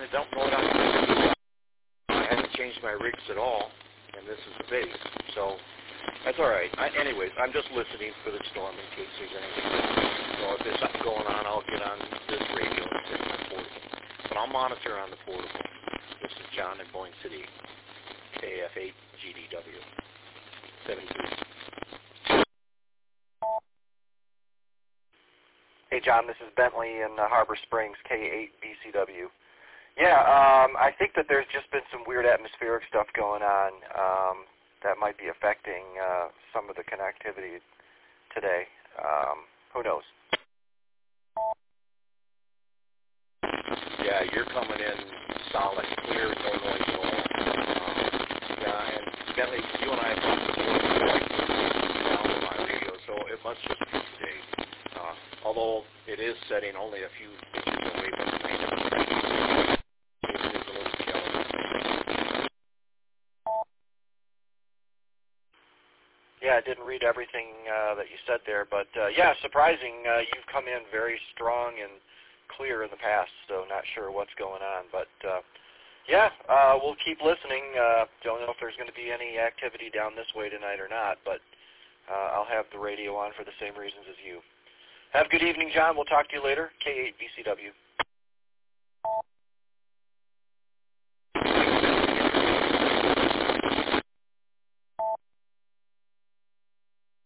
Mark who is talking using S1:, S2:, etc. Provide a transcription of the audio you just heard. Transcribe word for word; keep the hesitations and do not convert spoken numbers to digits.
S1: don't know what I'm doing. I haven't changed my rigs at all, and this is the base. So that's all right. I, anyways, I'm just listening for the storm in case there's anything. So if there's something going on, I'll get on this radio and take my portable. But I'll monitor on the portable. This is John in Boyne City, K F eight G D W, seventy-three.
S2: Hey, John, this is Bentley in uh, Harbor Springs, K eight B C W. Yeah, um, I think that there's just been some weird atmospheric stuff going on um, that might be affecting uh, some of the connectivity today. Um, who knows?
S1: Yeah, you're coming in solid, clear, no noise at all. Um, yeah, and Bentley, you and I have talked before, like sound on my radio, so it must just be today. Uh, although it is setting only a few inches away from the main line. It is a little jealous.
S2: Yeah, I didn't read everything uh, that you said there, but uh, yeah, surprising. Uh, you've come in very strong and clear in the past, so not sure what's going on. But uh, yeah, uh, we'll keep listening. Uh, don't know if there's going to be any activity down this way tonight or not, but uh, I'll have the radio on for the same reasons as you. Have a good evening, John. We'll talk to you later. K eight B C W.